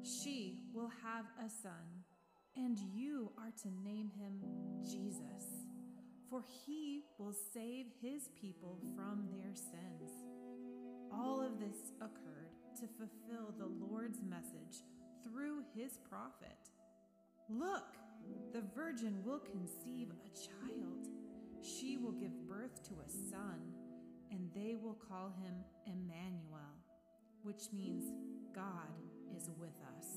She will have a son, and you are to name him Jesus, for he will save his people from their sins. All of this occurred to fulfill the Lord's message through his prophet. Look, the virgin will conceive a child. She will give birth to a son, and they will call him Emmanuel, which means God is with us.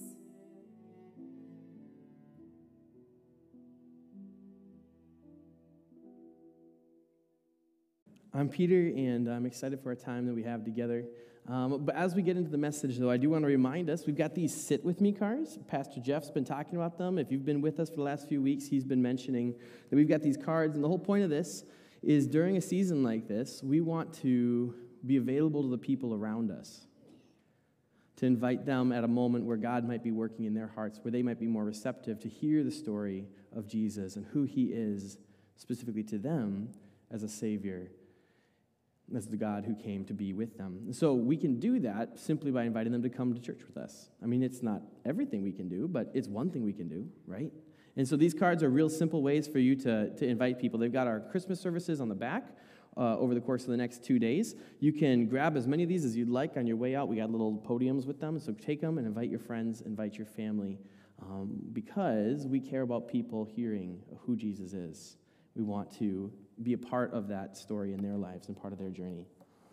I'm Peter, and I'm excited for our time that we have together. But as we get into the message, though, I do want to remind us, we've got these Sit With Me cards. Pastor Jeff's been talking about them. If you've been with us for the last few weeks, he's been mentioning that we've got these cards. And the whole point of this is during a season like this, we want to be available to the people around us, to invite them at a moment where God might be working in their hearts, where they might be more receptive to hear the story of Jesus and who he is specifically to them as a Savior, as the God who came to be with them. And so we can do that simply by inviting them to come to church with us. I mean, it's not everything we can do, but it's one thing we can do, right? And so these cards are real simple ways for you to invite people. They've got our Christmas services on the back over the course of the next 2 days. You can grab as many of these as you'd like on your way out. We got little podiums with them, so take them and invite your friends, invite your family, because we care about people hearing who Jesus is. We want to be a part of that story in their lives and part of their journey.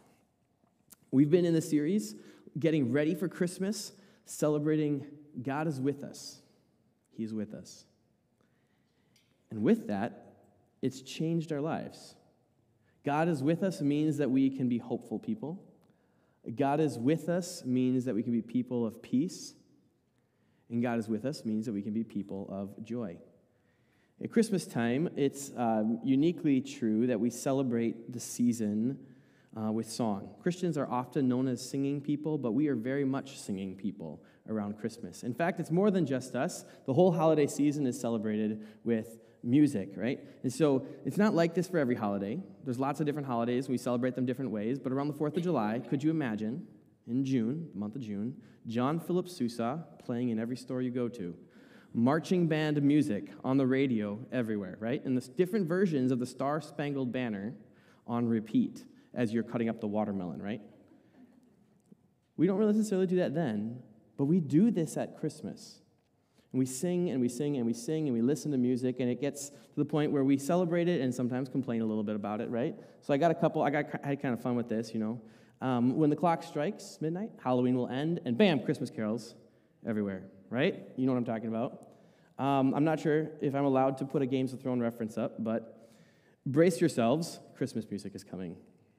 We've been in the series, getting ready for Christmas, celebrating God is with us. He's with us. And with that, it's changed our lives. God is with us means that we can be hopeful people. God is with us means that we can be people of peace. And God is with us means that we can be people of joy. At Christmas time, it's uniquely true that we celebrate the season with song. Christians are often known as singing people, but we are very much singing people around Christmas. In fact, it's more than just us. The whole holiday season is celebrated with music, right? And so it's not like this for every holiday. There's lots of different holidays. We celebrate them different ways. But around the 4th of July, could you imagine, in June, the month of June, John Philip Sousa playing in every store you go to? Marching band music on the radio everywhere, right? And the different versions of the Star-Spangled Banner on repeat as you're cutting up the watermelon, right? We don't really necessarily do that then, but we do this at Christmas. And we sing and we sing and we sing and we listen to music, and it gets to the point where we celebrate it and sometimes complain a little bit about it, right? So I had kind of fun with this, you know. When the clock strikes midnight, Halloween will end, and bam, Christmas carols everywhere, right? You know what I'm talking about. I'm not sure if I'm allowed to put a Games of Thrones reference up, but brace yourselves, Christmas music is coming.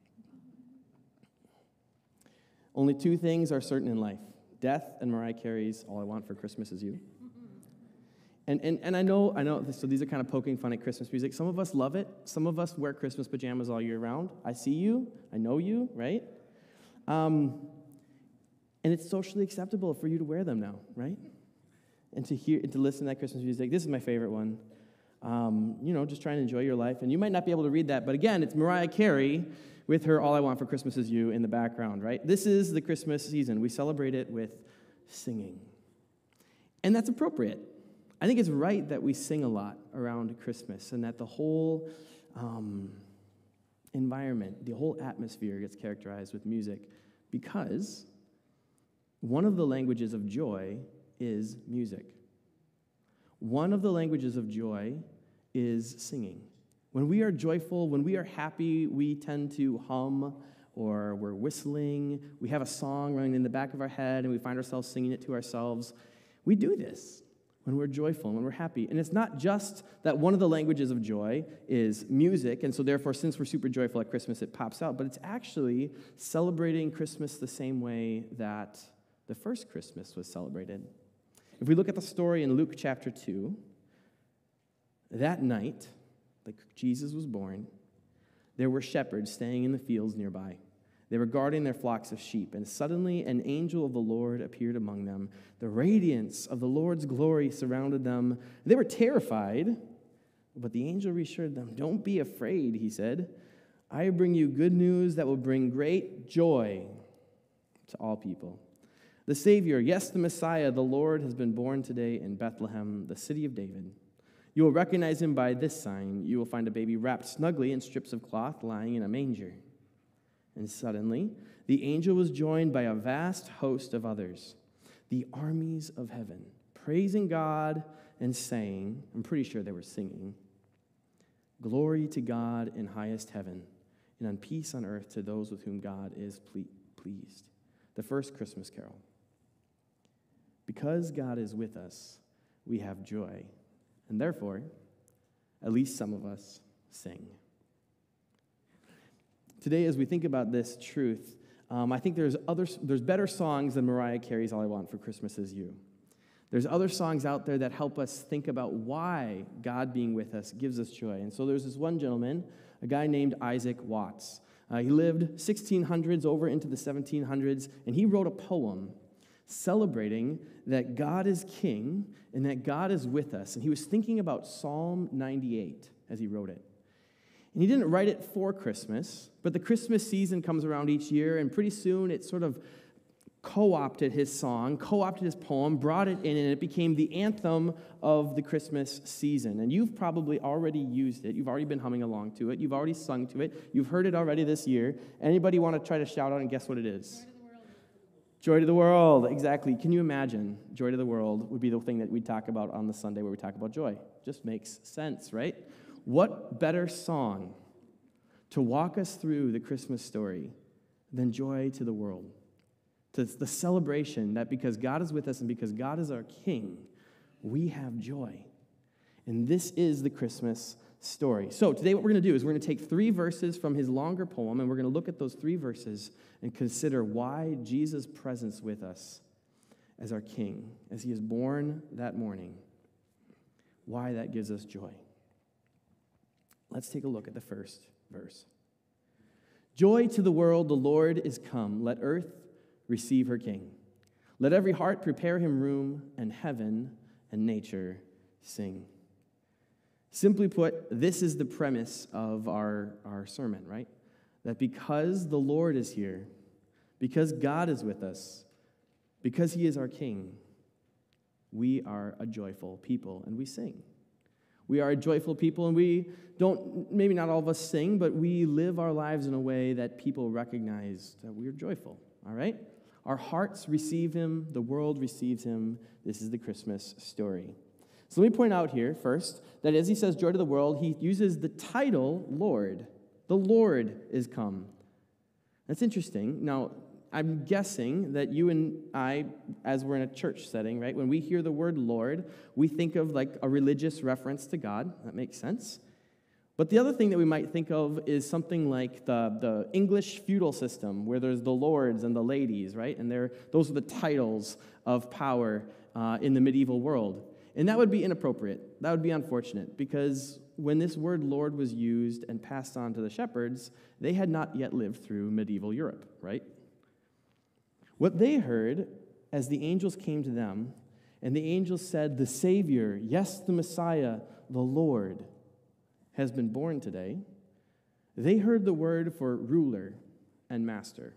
Only 2 things are certain in life: death and Mariah Carey's All I Want for Christmas Is You. And I know, so these are kind of poking fun at Christmas music. Some of us love it. Some of us wear Christmas pajamas all year round. I see you. I know you, right? And it's socially acceptable for you to wear them now, right? And to listen to that Christmas music. This is my favorite one. Just trying to enjoy your life. And you might not be able to read that, but again, it's Mariah Carey with her All I Want for Christmas Is You in the background, right? This is the Christmas season. We celebrate it with singing. And that's appropriate. I think it's right that we sing a lot around Christmas, and that the whole environment, the whole atmosphere gets characterized with music, because one of the languages of joy is music. One of the languages of joy is singing. When we are joyful, when we are happy, we tend to hum, or we're whistling. We have a song running in the back of our head, and we find ourselves singing it to ourselves. We do this when we're joyful, when we're happy. And it's not just that one of the languages of joy is music, and so therefore, since we're super joyful at Christmas, it pops out, but it's actually celebrating Christmas the same way that the first Christmas was celebrated. If we look at the story in Luke chapter 2, that night, like Jesus was born, there were shepherds staying in the fields nearby. They were guarding their flocks of sheep, and suddenly an angel of the Lord appeared among them. The radiance of the Lord's glory surrounded them. They were terrified, but the angel reassured them. "Don't be afraid," he said. "I bring you good news that will bring great joy to all people. The Savior, yes, the Messiah, the Lord, has been born today in Bethlehem, the city of David. You will recognize him by this sign. You will find a baby wrapped snugly in strips of cloth lying in a manger." And suddenly, the angel was joined by a vast host of others, the armies of heaven, praising God and saying, I'm pretty sure they were singing, "Glory to God in highest heaven, and on peace on earth to those with whom God is pleased." The first Christmas carol. Because God is with us, we have joy, and therefore, at least some of us sing. Today, as we think about this truth, I think there's better songs than Mariah Carey's "All I Want for Christmas Is You." There's other songs out there that help us think about why God being with us gives us joy. And so there's this one gentleman, a guy named Isaac Watts. He lived 1600s over into the 1700s, and he wrote a poem celebrating that God is king and that God is with us. And he was thinking about Psalm 98 as he wrote it. And he didn't write it for Christmas, but the Christmas season comes around each year, and pretty soon it sort of co-opted his song, co-opted his poem, brought it in, and it became the anthem of the Christmas season. And you've probably already used it. You've already been humming along to it. You've already sung to it. You've heard it already this year. Anybody want to try to shout out and guess what it is? Joy to the world, exactly. Can you imagine? Joy to the world would be the thing that we talk about on the Sunday where we talk about joy. Just makes sense, right? What better song to walk us through the Christmas story than Joy to the World? To the celebration that because God is with us and because God is our King, we have joy. And this is the Christmas story. So today what we're going to do is we're going to take 3 verses from his longer poem, and we're going to look at those 3 verses and consider why Jesus' presence with us as our King, as he is born that morning, why that gives us joy. Let's take a look at the first verse. "Joy to the world, the Lord is come. Let earth receive her King. Let every heart prepare him room, and heaven and nature sing." Simply put, this is the premise of our sermon, right? That because the Lord is here, because God is with us, because he is our King, we are a joyful people, and we sing. We are a joyful people, and we don't, maybe not all of us sing, but we live our lives in a way that people recognize that we are joyful, all right? Our hearts receive him, the world receives him. This is the Christmas story. So let me point out here first that as he says joy to the world, he uses the title Lord. The Lord is come. That's interesting. Now, I'm guessing that you and I, as we're in a church setting, right, when we hear the word Lord, we think of like a religious reference to God. That makes sense. But the other thing that we might think of is something like the English feudal system, where there's the lords and the ladies, right? And those are the titles of power in the medieval world. And that would be inappropriate. That would be unfortunate, because when this word Lord was used and passed on to the shepherds, they had not yet lived through medieval Europe, right? What they heard as the angels came to them, and the angels said, "The Savior, yes, the Messiah, the Lord, has been born today," they heard the word for ruler and master.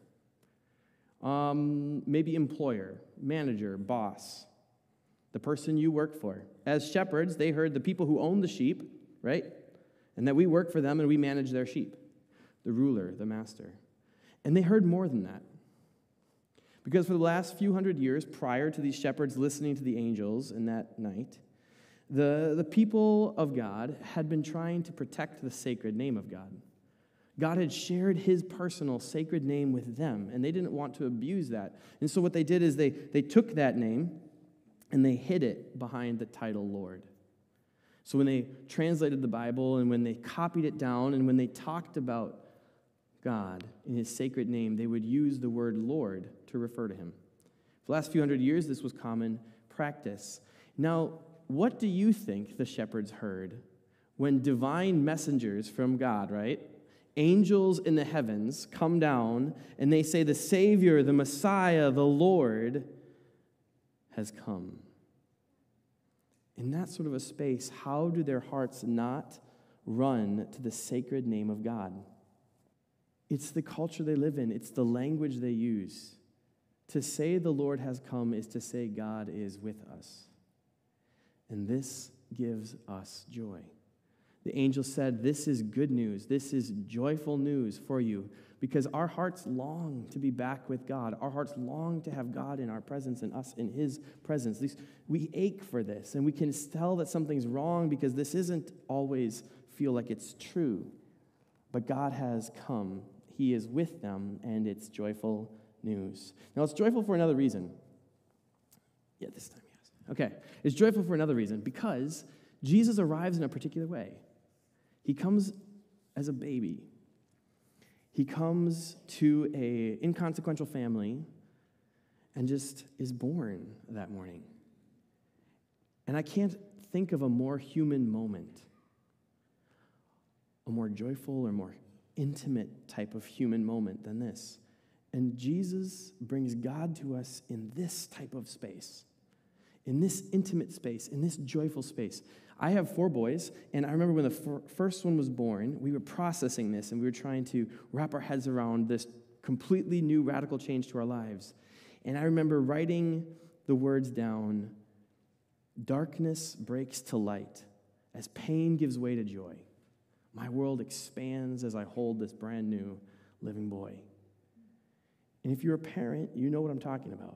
Maybe employer, manager, boss, the person you work for. As shepherds, they heard the people who own the sheep, right? And that we work for them and we manage their sheep. The ruler, the master. And they heard more than that. Because for the last few hundred years prior to these shepherds listening to the angels in that night, the people of God had been trying to protect the sacred name of God. God had shared his personal sacred name with them, and they didn't want to abuse that. And so what they did is they took that name and they hid it behind the title Lord. So when they translated the Bible and when they copied it down and when they talked about God in his sacred name, they would use the word Lord to refer to him. For the last few hundred years, this was common practice. Now, what do you think the shepherds heard when divine messengers from God, right? Angels in the heavens come down and they say, "The Savior, the Messiah, the Lord has come." In that sort of a space, how do their hearts not run to the sacred name of God? It's the culture they live in. It's the language they use To say the Lord has come is to say God is with us. And this gives us joy. The angel said, this is good news. This is joyful news for you, because our hearts long to be back with God. Our hearts long to have God in our presence and us in his presence. We ache for this, and we can tell that something's wrong because this isn't always feel like it's true. But God has come. He is with them, and it's joyful news. Now, it's joyful for another reason. Yeah, this time, yes. Okay. It's joyful for another reason, because Jesus arrives in a particular way. He comes as a baby. He comes to an inconsequential family and just is born that morning. And I can't think of a more human moment, a more joyful or more intimate type of human moment than this. And Jesus brings God to us in this type of space, in this intimate space, in this joyful space. I have 4 boys, and I remember when the first one was born, we were processing this, and we were trying to wrap our heads around this completely new radical change to our lives. And I remember writing the words down, darkness breaks to light as pain gives way to joy. My world expands as I hold this brand new living boy. And if you're a parent, you know what I'm talking about.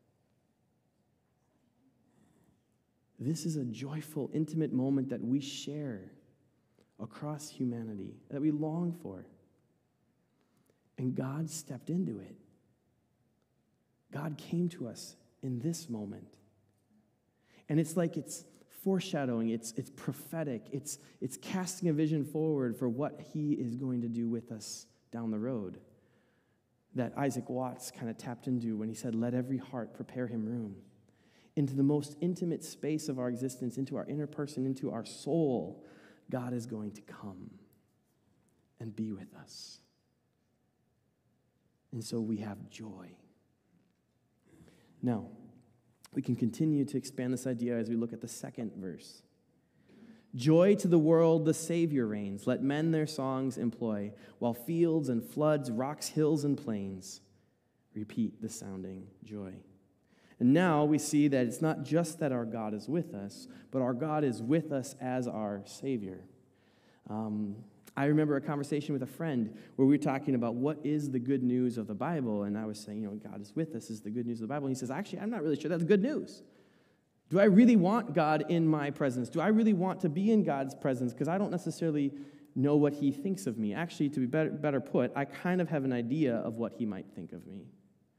This is a joyful, intimate moment that we share across humanity, that we long for. And God stepped into it. God came to us in this moment. And it's like it's foreshadowing, it's prophetic, it's casting a vision forward for what he is going to do with us down the road, that Isaac Watts kind of tapped into when he said, let every heart prepare him room. Into the most intimate space of our existence, into our inner person, into our soul, God is going to come and be with us. And so we have joy. Now, we can continue to expand this idea as we look at the second verse. Joy to the world, the Savior reigns. Let men their songs employ, while fields and floods, rocks, hills, and plains repeat the sounding joy. And now we see that it's not just that our God is with us, but our God is with us as our Savior. I remember a conversation with a friend where we were talking about what is the good news of the Bible, and I was saying, God is with us is the good news of the Bible. And he says, actually, I'm not really sure that's good news. Do I really want God in my presence? Do I really want to be in God's presence? Because I don't necessarily know what he thinks of me. Actually, to be better put, I kind of have an idea of what he might think of me.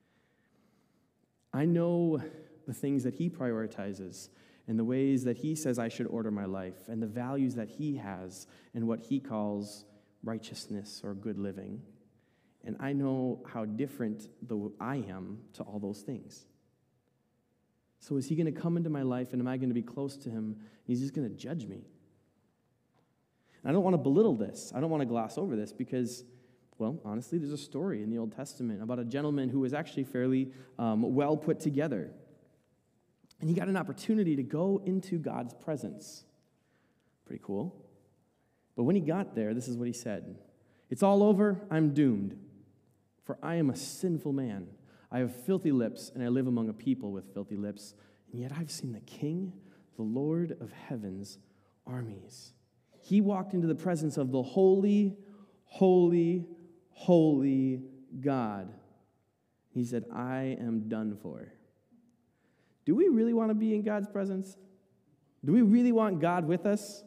I know the things that he prioritizes and the ways that he says I should order my life and the values that he has and what he calls righteousness or good living. And I know how different I am to all those things. So is he going to come into my life, and am I going to be close to him, and he's just going to judge me? And I don't want to belittle this. I don't want to gloss over this because, well, honestly, there's a story in the Old Testament about a gentleman who was actually fairly well put together. And he got an opportunity to go into God's presence. Pretty cool. But when he got there, this is what he said. It's all over, I'm doomed. For I am a sinful man. I have filthy lips, and I live among a people with filthy lips. And yet I've seen the King, the Lord of heaven's armies. He walked into the presence of the holy, holy, holy God. He said, I am done for. Do we really want to be in God's presence? Do we really want God with us?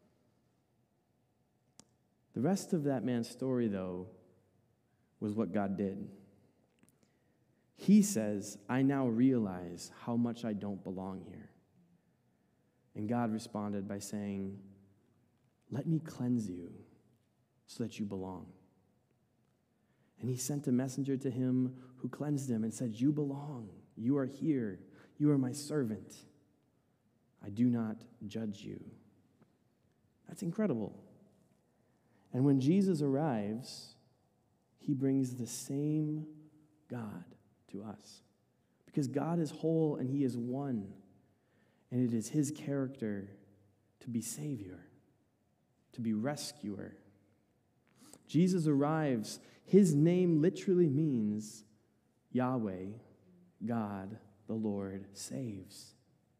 The rest of that man's story, though, was what God did. He says, I now realize how much I don't belong here. And God responded by saying, let me cleanse you so that you belong. And he sent a messenger to him who cleansed him and said, you belong. You are here. You are my servant. I do not judge you. That's incredible. And when Jesus arrives, he brings the same God to us. Because God is whole and he is one. And it is his character to be Savior, to be rescuer. Jesus arrives. His name literally means Yahweh God, the Lord, saves.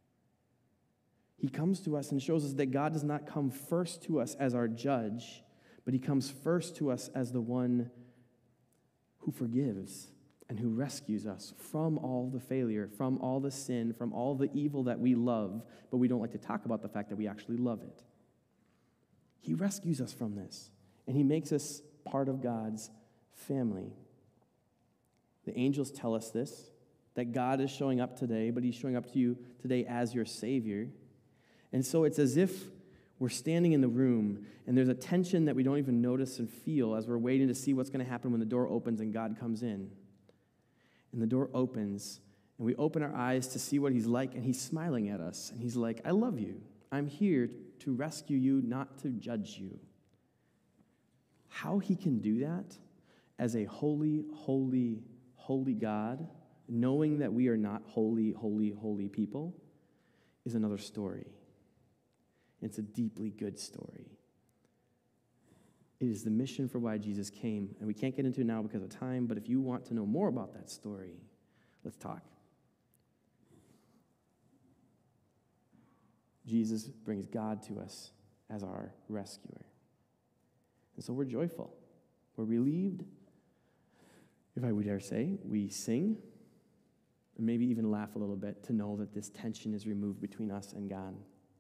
He comes to us and shows us that God does not come first to us as our judge, but he comes first to us as the one who forgives and who rescues us from all the failure, from all the sin, from all the evil that we love, but we don't like to talk about the fact that we actually love it. He rescues us from this, and he makes us part of God's family. The angels tell us this, that God is showing up today, but he's showing up to you today as your Savior. And so it's as if we're standing in the room, and there's a tension that we don't even notice and feel as we're waiting to see what's going to happen when the door opens and God comes in. And the door opens, and we open our eyes to see what he's like, and he's smiling at us. And he's like, I love you. I'm here to rescue you, not to judge you. How he can do that as a holy, holy, holy God, knowing that we are not holy, holy, holy people, is another story. It's a deeply good story. It is the mission for why Jesus came, and we can't get into it now because of time, but if you want to know more about that story, let's talk. Jesus brings God to us as our rescuer. And so we're joyful. We're relieved. If I would dare say, we sing, and maybe even laugh a little bit to know that this tension is removed between us and God.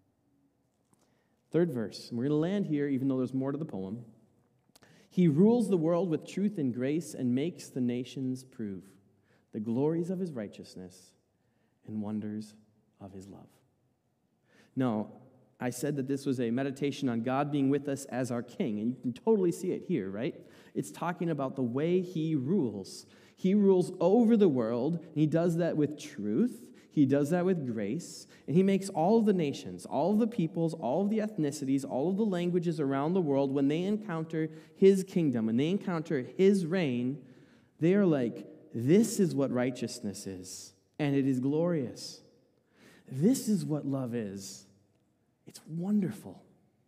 Third verse, and we're going to land here even though there's more to the poem. He rules the world with truth and grace and makes the nations prove the glories of his righteousness and wonders of his love. Now, I said that this was a meditation on God being with us as our king, and you can totally see it here, right? It's talking about the way he rules. He rules over the world, and he does that with truth. He does that with grace, and he makes all of the nations, all of the peoples, all of the ethnicities, all of the languages around the world, when they encounter his kingdom, when they encounter his reign, they are like, this is what righteousness is, and it is glorious. This is what love is. It's wonderful.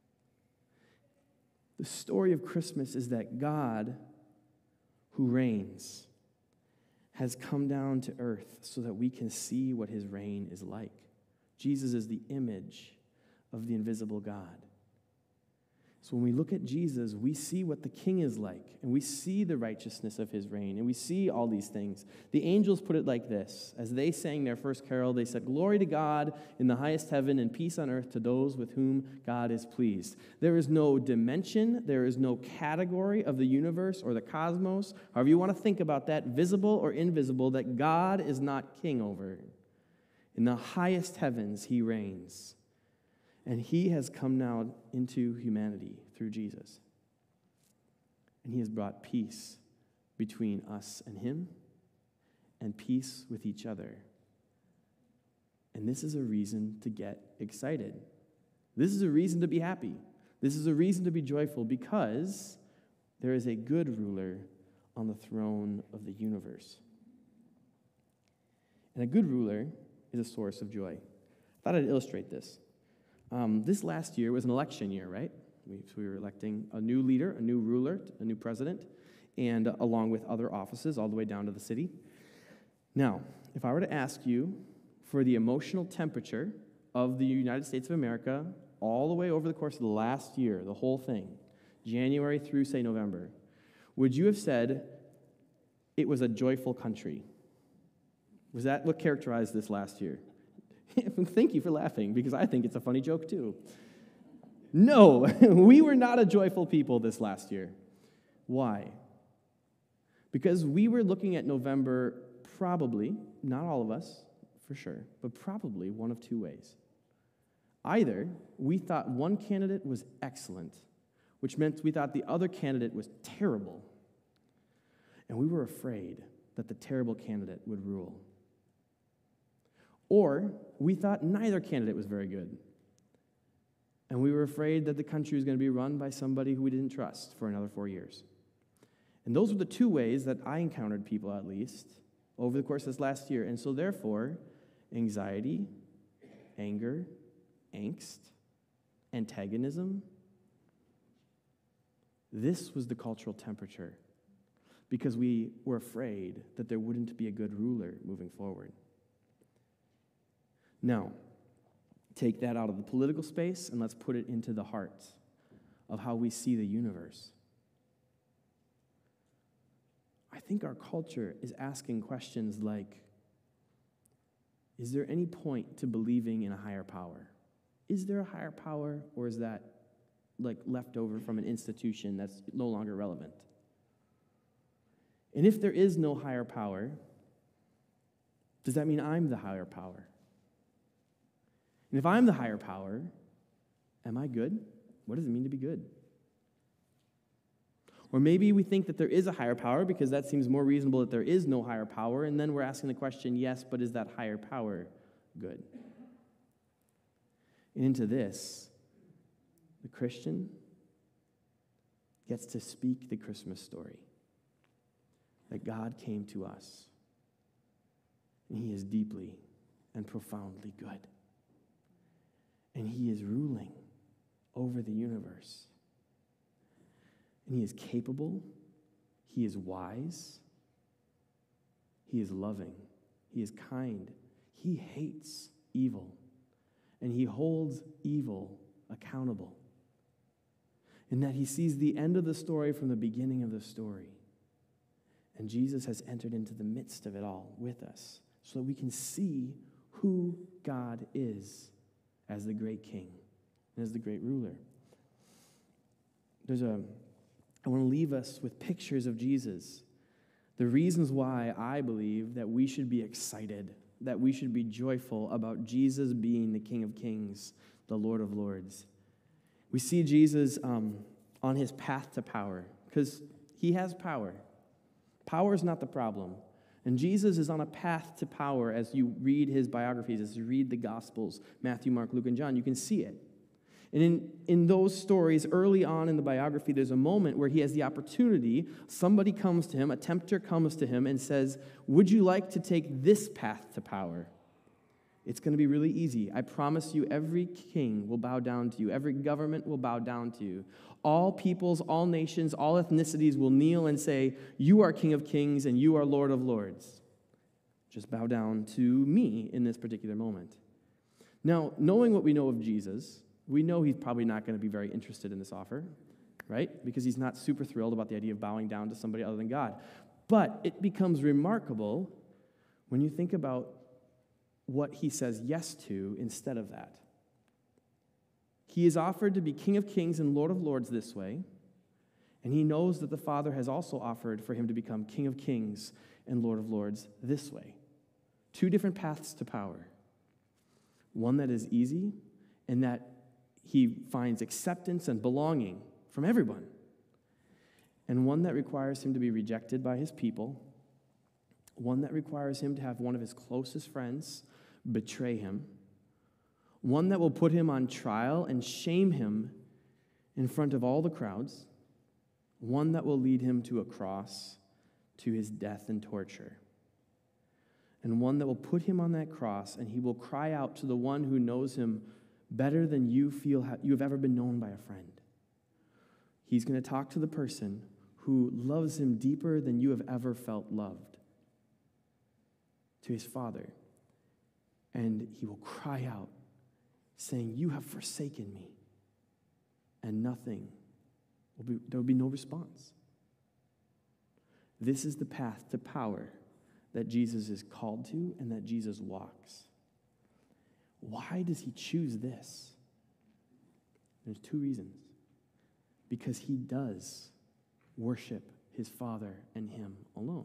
The story of Christmas is that God, who reigns, has come down to earth so that we can see what his reign is like. Jesus is the image of the invisible God. So when we look at Jesus, we see what the king is like, and we see the righteousness of his reign, and we see all these things. The angels put it like this. As they sang their first carol, they said, "Glory to God in the highest heaven and peace on earth to those with whom God is pleased." There is no dimension, there is no category of the universe or the cosmos, however you want to think about that, visible or invisible, that God is not king over. In the highest heavens, he reigns. And he has come now into humanity through Jesus. And he has brought peace between us and him, and peace with each other. And this is a reason to get excited. This is a reason to be happy. This is a reason to be joyful, because there is a good ruler on the throne of the universe. And a good ruler is a source of joy. I thought I'd illustrate this. This last year was an election year, right? We were electing a new leader, a new ruler, a new president, and along with other offices all the way down to the city. Now, if I were to ask you for the emotional temperature of the United States of America all the way over the course of the last year, the whole thing, January through, say, November, would you have said it was a joyful country? Was that what characterized this last year? Thank you for laughing, because I think it's a funny joke too. No, we were not a joyful people this last year. Why? Because we were looking at November probably, not all of us, for sure, but probably one of two ways. Either we thought one candidate was excellent, which meant we thought the other candidate was terrible, and we were afraid that the terrible candidate would rule. Or we thought neither candidate was very good, and we were afraid that the country was going to be run by somebody who we didn't trust for another 4 years. And those were the two ways that I encountered people, at least, over the course of this last year. And so therefore, anxiety, anger, angst, antagonism, this was the cultural temperature. because we were afraid that there wouldn't be a good ruler moving forward. Now, take that out of the political space and let's put it into the heart of how we see the universe. I think our culture is asking questions like, is there any point to believing in a higher power? Is there a higher power, or is that like left over from an institution that's no longer relevant? And if there is no higher power, does that mean I'm the higher power? And if I'm the higher power, am I good? What does it mean to be good? Or maybe we think that there is a higher power because that seems more reasonable that there is no higher power, and then we're asking the question, yes, but is that higher power good? And into this, the Christian gets to speak the Christmas story, that God came to us, and he is deeply and profoundly good. And he is ruling over the universe. And he is capable, he is wise, he is loving, he is kind, he hates evil, and he holds evil accountable. And that he sees the end of the story from the beginning of the story. And Jesus has entered into the midst of it all with us so that we can see who God is as the great king and as the great ruler. I want to leave us with pictures of Jesus. The reasons why I believe that we should be excited, that we should be joyful about Jesus being the King of Kings, the Lord of Lords. We see Jesus on his path to power because he has power. Power is not the problem. And Jesus is on a path to power as you read his biographies, as you read the Gospels, Matthew, Mark, Luke, and John. You can see it. And in those stories, early on in the biography, there's a moment where he has the opportunity. Somebody comes to him, a tempter comes to him and says, would you like to take this path to power? It's going to be really easy. I promise you, every king will bow down to you. Every government will bow down to you. All peoples, all nations, all ethnicities will kneel and say, you are King of Kings and you are Lord of Lords. Just bow down to me in this particular moment. Now, knowing what we know of Jesus, we know he's probably not going to be very interested in this offer, right? Because he's not super thrilled about the idea of bowing down to somebody other than God. But it becomes remarkable when you think about what he says yes to instead of that. He is offered to be King of Kings and Lord of Lords this way, and he knows that the Father has also offered for him to become King of Kings and Lord of Lords this way. Two different paths to power. One that is easy and that he finds acceptance and belonging from everyone. And one that requires him to be rejected by his people. One that requires him to have one of his closest friends betray him. One that will put him on trial and shame him in front of all the crowds. One that will lead him to a cross, to his death and torture. And one that will put him on that cross, and he will cry out to the one who knows him better than you feel you have ever been known by a friend. He's going to talk to the person who loves him deeper than you have ever felt loved, to his Father. And he will cry out, saying, you have forsaken me. And there will be no response. This is the path to power that Jesus is called to and that Jesus walks. Why does he choose this? There's two reasons. Because he does worship his Father and him alone.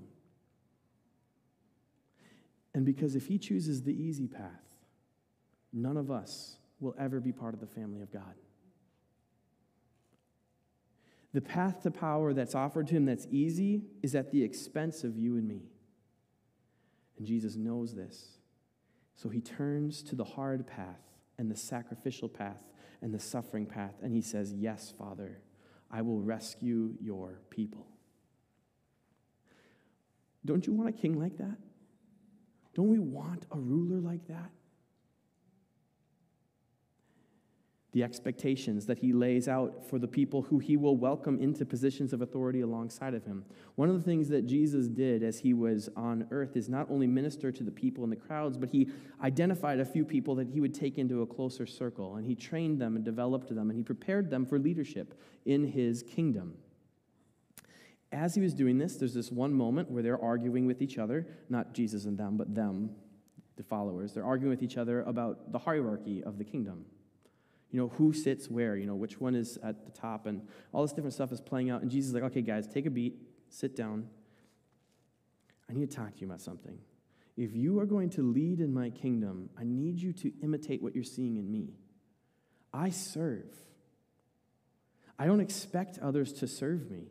And because if he chooses the easy path, none of us will ever be part of the family of God. The path to power that's offered to him that's easy is at the expense of you and me. And Jesus knows this. So he turns to the hard path and the sacrificial path and the suffering path, and he says, yes, Father, I will rescue your people. Don't you want a king like that? Don't we want a ruler like that? the expectations that he lays out for the people who he will welcome into positions of authority alongside of him. One of the things that Jesus did as he was on earth is not only minister to the people in the crowds, but he identified a few people that he would take into a closer circle, and he trained them and developed them, and he prepared them for leadership in his kingdom. As he was doing this, there's this one moment where they're arguing with each other, not Jesus and them, but them, the followers. They're arguing with each other about the hierarchy of the kingdom. Who sits where, which one is at the top, and all this different stuff is playing out. And Jesus is like, okay, guys, take a beat, sit down. I need to talk to you about something. If you are going to lead in my kingdom, I need you to imitate what you're seeing in me. I serve. I don't expect others to serve me.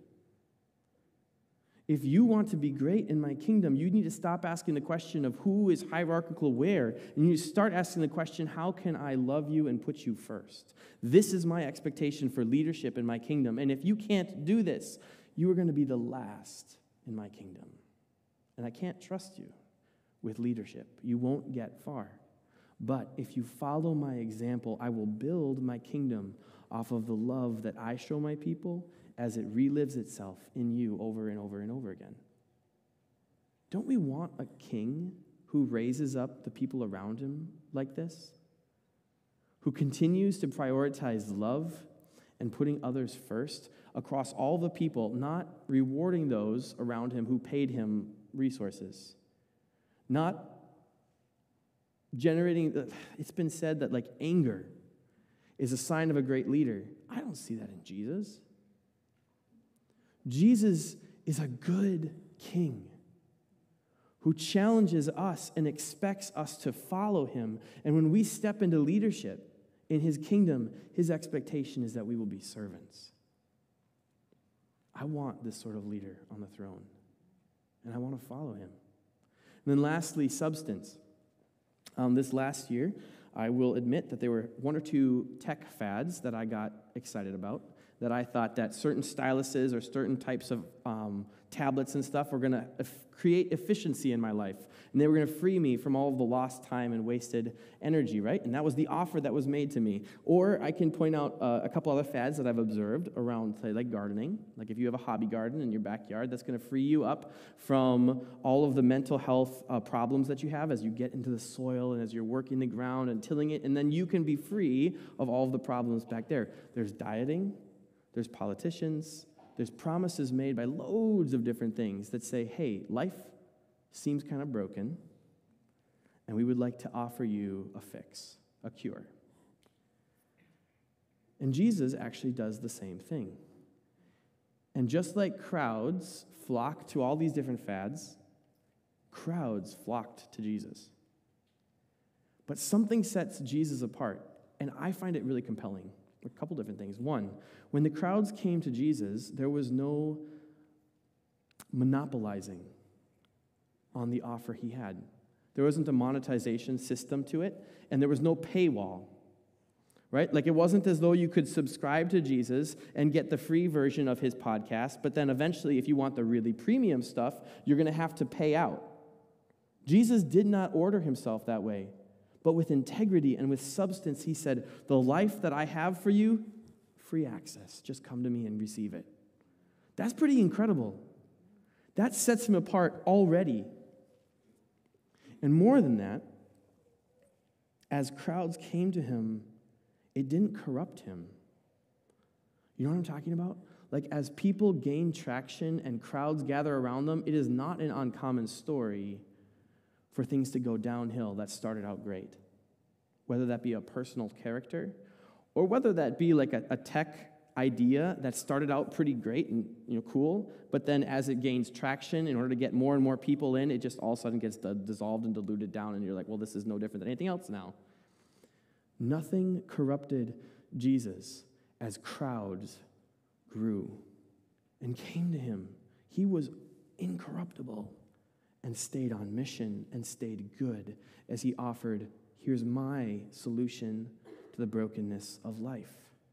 If you want to be great in my kingdom, you need to stop asking the question of who is hierarchical where, and you start asking the question, how can I love you and put you first? This is my expectation for leadership in my kingdom, and if you can't do this, you are going to be the last in my kingdom. And I can't trust you with leadership. You won't get far. But if you follow my example, I will build my kingdom off of the love that I show my people as it relives itself in you over and over and over again. Don't we want a king who raises up the people around him like this? Who continues to prioritize love and putting others first across all the people, not rewarding those around him who paid him resources. Not generating, it's been said that anger is a sign of a great leader. I don't see that in Jesus. Jesus is a good king who challenges us and expects us to follow him. And when we step into leadership in his kingdom, his expectation is that we will be servants. I want this sort of leader on the throne, and I want to follow him. And then lastly, substance. This last year, I will admit that there were one or two tech fads that I got excited about, that I thought that certain styluses or certain types of tablets and stuff were going to create efficiency in my life. And they were going to free me from all of the lost time and wasted energy, right? And that was the offer that was made to me. Or I can point out a couple other fads that I've observed around, say, like gardening. Like if you have a hobby garden in your backyard, that's going to free you up from all of the mental health problems that you have as you get into the soil and as you're working the ground and tilling it. And then you can be free of all of the problems back there. There's dieting. There's politicians. There's promises made by loads of different things that say, hey, life seems kind of broken, and we would like to offer you a fix, a cure. And Jesus actually does the same thing. And just like crowds flock to all these different fads, crowds flocked to Jesus. But something sets Jesus apart, and I find it really compelling. A couple different things. One, when the crowds came to Jesus, there was no monopolizing on the offer he had. There wasn't a monetization system to it, and there was no paywall, right? Like it wasn't as though you could subscribe to Jesus and get the free version of his podcast, but then eventually, if you want the really premium stuff, you're going to have to pay out. Jesus did not order himself that way. But with integrity and with substance, he said, the life that I have for you, free access. Just come to me and receive it. That's pretty incredible. That sets him apart already. And more than that, as crowds came to him, it didn't corrupt him. You know what I'm talking about? Like as people gain traction and crowds gather around them, it is not an uncommon story for things to go downhill that started out great. Whether that be a personal character, or whether that be like a tech idea that started out pretty great and cool, but then as it gains traction, in order to get more and more people in, it just all of a sudden gets dissolved and diluted down, and you're like, well, this is no different than anything else now. Nothing corrupted Jesus as crowds grew and came to him. He was incorruptible and stayed on mission and stayed good as he offered, here's my solution to the brokenness of life.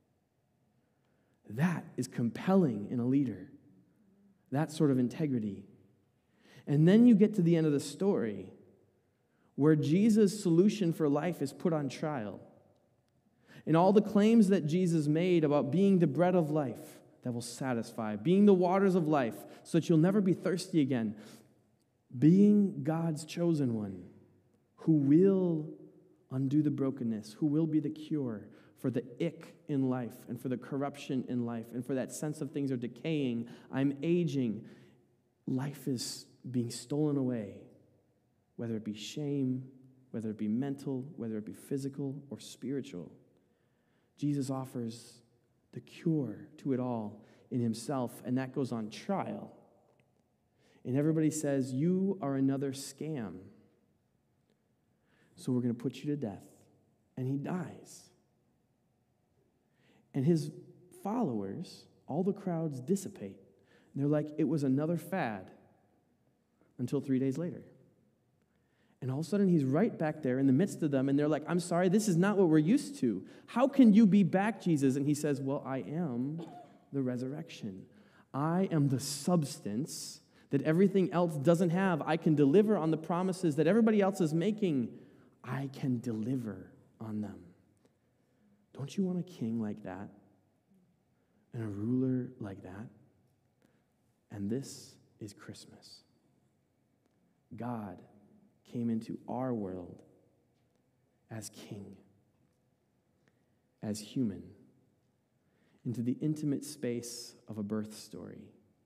That is compelling in a leader, that sort of integrity. And then you get to the end of the story where Jesus' solution for life is put on trial. And all the claims that Jesus made about being the bread of life that will satisfy, being the waters of life so that you'll never be thirsty again, being God's chosen one who will undo the brokenness, who will be the cure for the ick in life and for the corruption in life and for that sense of things are decaying, I'm aging, life is being stolen away, whether it be shame, whether it be mental, whether it be physical or spiritual. Jesus offers the cure to it all in himself, and that goes on trial. And everybody says, you are another scam, so we're going to put you to death. And he dies. And his followers, all the crowds dissipate. And they're like, it was another fad until 3 days later. And all of a sudden, he's right back there in the midst of them, and they're like, I'm sorry, this is not what we're used to. How can you be back, Jesus? And he says, well, I am the resurrection. I am the substance that everything else doesn't have. I can deliver on the promises that everybody else is making. I can deliver on them. Don't you want a king like that? And a ruler like that? And this is Christmas. God came into our world as king, as human, into the intimate space of a birth story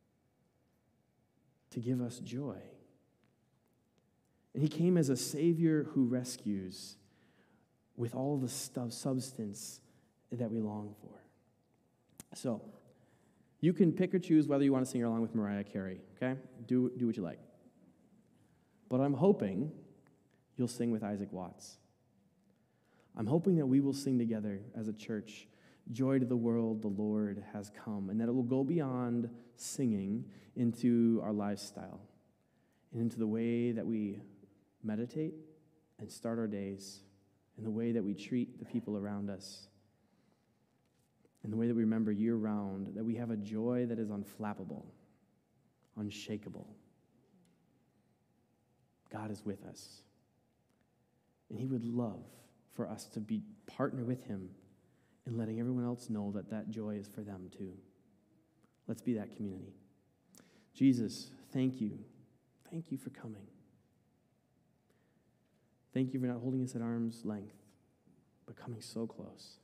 to give us joy. And he came as a Savior who rescues with all the substance that we long for. So, you can pick or choose whether you want to sing along with Mariah Carey, okay? Do what you like. But I'm hoping you'll sing with Isaac Watts. I'm hoping that we will sing together as a church, joy to the world, the Lord has come, and that it will go beyond singing into our lifestyle and into the way that we meditate and start our days, and the way that we treat the people around us, and the way that we remember year-round that we have a joy that is unflappable, unshakable. God is with us, and he would love for us to be partner with him in letting everyone else know that that joy is for them too. Let's be that community. Jesus, thank you. Thank you for coming. Thank you for not holding us at arm's length, but coming so close.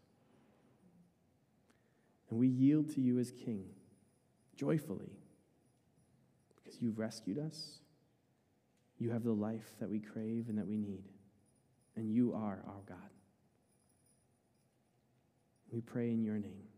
And we yield to you as King, joyfully, because you've rescued us. You have the life that we crave and that we need, and you are our God. We pray in your name.